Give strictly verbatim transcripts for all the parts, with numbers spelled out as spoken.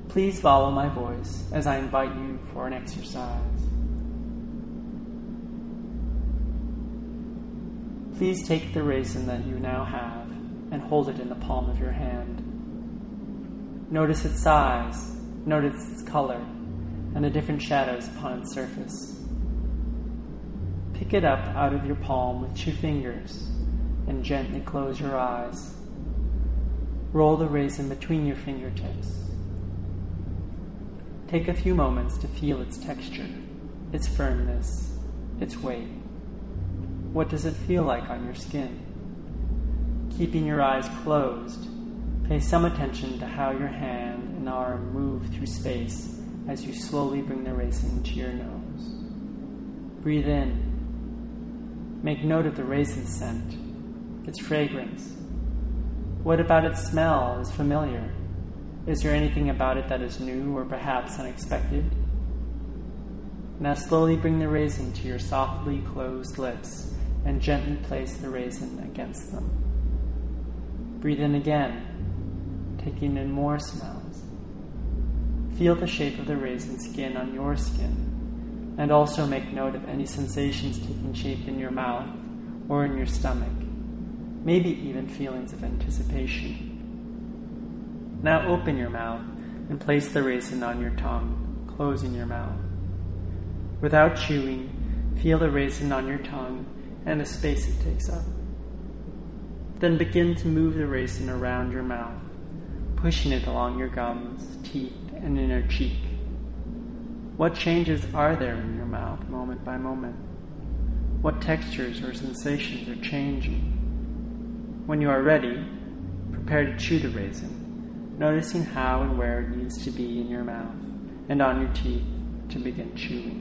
Please follow my voice as I invite you for an exercise. Please take the raisin that you now have and hold it in the palm of your hand. Notice its size, notice its color, and the different shadows upon its surface. Pick it up out of your palm with two fingers and gently close your eyes. Roll the raisin between your fingertips. Take a few moments to feel its texture, its firmness, its weight. What does it feel like on your skin? Keeping your eyes closed, pay some attention to how your hand and arm move through space as you slowly bring the raisin to your nose. Breathe in. Make note of the raisin scent, its fragrance. What about its smell is familiar? Is there anything about it that is new or perhaps unexpected? Now slowly bring the raisin to your softly closed lips and gently place the raisin against them. Breathe in again, taking in more smells. Feel the shape of the raisin skin on your skin, and also make note of any sensations taking shape in your mouth or in your stomach, maybe even feelings of anticipation. Now open your mouth and place the raisin on your tongue, closing your mouth. Without chewing, feel the raisin on your tongue and the space it takes up. Then begin to move the raisin around your mouth, pushing it along your gums, teeth, and inner cheek. What changes are there in your mouth moment by moment? What textures or sensations are changing? When you are ready, prepare to chew the raisin, noticing how and where it needs to be in your mouth and on your teeth to begin chewing.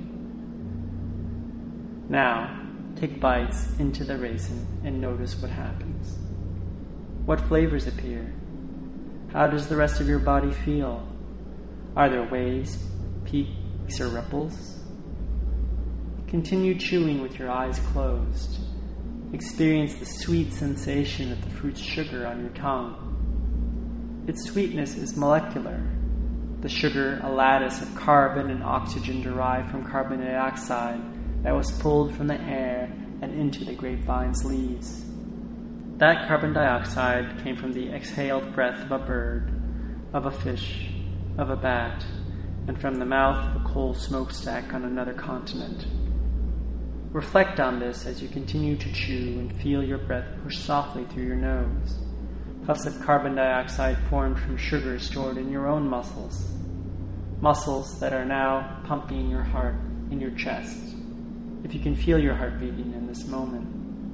Now, take bites into the raisin and notice what happens. What flavors appear? How does the rest of your body feel? Are there waves, peaks, or ripples? Continue chewing with your eyes closed. Experience the sweet sensation of the fruit's sugar on your tongue. Its sweetness is molecular. The sugar, a lattice of carbon and oxygen derived from carbon dioxide that was pulled from the air and into the grapevine's leaves. That carbon dioxide came from the exhaled breath of a bird, of a fish, of a bat, and from the mouth of a coal smokestack on another continent. Reflect on this as you continue to chew and feel your breath push softly through your nose. Puffs of carbon dioxide formed from sugar stored in your own muscles. Muscles that are now pumping your heart in your chest, if you can feel your heart beating in this moment.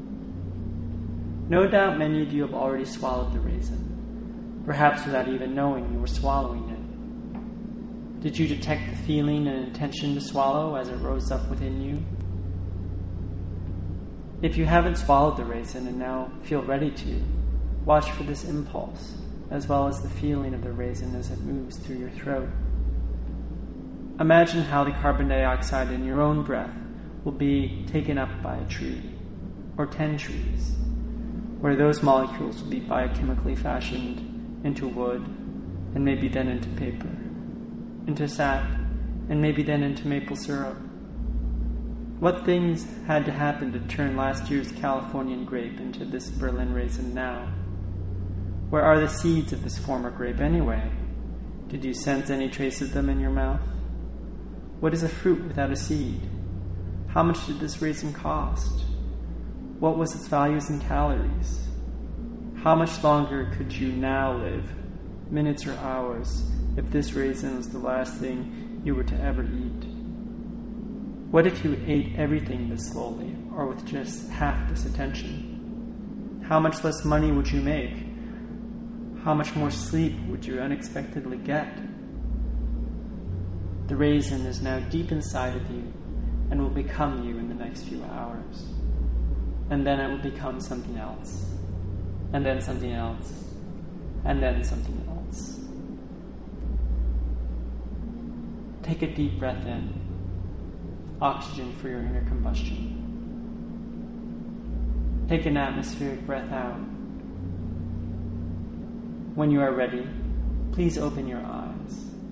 No doubt many of you have already swallowed the raisin, perhaps without even knowing you were swallowing it. Did you detect the feeling and intention to swallow as it rose up within you? If you haven't swallowed the raisin and now feel ready to, watch for this impulse, as well as the feeling of the raisin as it moves through your throat. Imagine how the carbon dioxide in your own breath will be taken up by a tree, or ten trees, where those molecules will be biochemically fashioned into wood, and maybe then into paper, into sap, and maybe then into maple syrup. What things had to happen to turn last year's Californian grape into this Berlin raisin now? Where are the seeds of this former grape anyway? Did you sense any trace of them in your mouth? What is a fruit without a seed? How much did this raisin cost? What was its values in calories? How much longer could you now live, minutes or hours, if this raisin was the last thing you were to ever eat? What if you ate everything this slowly, or with just half this attention? How much less money would you make? How much more sleep would you unexpectedly get? The raisin is now deep inside of you and will become you in the next few hours. And then it will become something else, and then something else, and then something else. Take a deep breath in, oxygen for your inner combustion. Take an atmospheric breath out. When you are ready, please open your eyes.